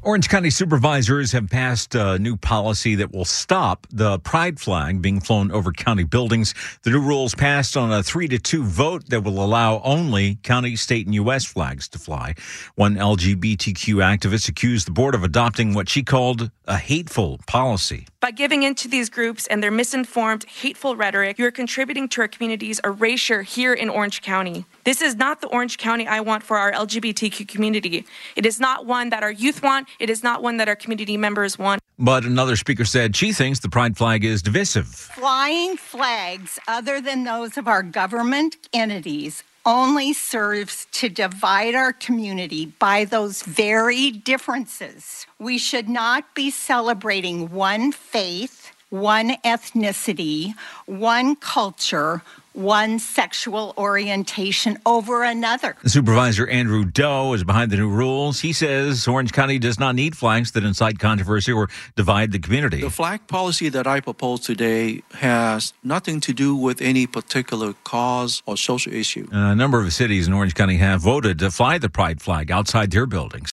Orange County supervisors have passed a new policy that will stop the pride flag being flown over county buildings. The new rules passed on a 3-2 vote that will allow only county, state, and U.S. flags to fly. One LGBTQ activist accused the board of adopting what she called a hateful policy. By giving in to these groups and their misinformed, hateful rhetoric, you're contributing to our community's erasure here in Orange County. This is not the Orange County I want for our LGBTQ community. It is not one that our youth want. It is not one that our community members want. But another speaker said she thinks the pride flag is divisive. Flying flags other than those of our government entities only serves to divide our community by those very differences. We should not be celebrating one faith, one ethnicity, one culture, one sexual orientation over another. Supervisor Andrew Doe is behind the new rules. He says Orange County does not need flags that incite controversy or divide the community. The flag policy that I propose today has nothing to do with any particular cause or social issue. A number of cities in Orange County have voted to fly the pride flag outside their buildings.